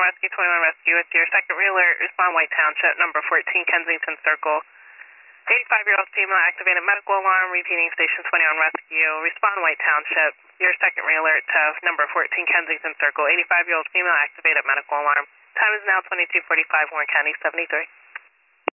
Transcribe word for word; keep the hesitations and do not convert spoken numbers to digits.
Rescue twenty-one Rescue. It's your second realer. Respond White Township, number fourteen Kensington Circle. eighty-five-year-old female activated medical alarm. Repeating station twenty-one Rescue. Respond White Township. Your second realer to number fourteen Kensington Circle. eighty-five-year-old female activated medical alarm. Time is now twenty-two forty-five, Warren County seventy-three.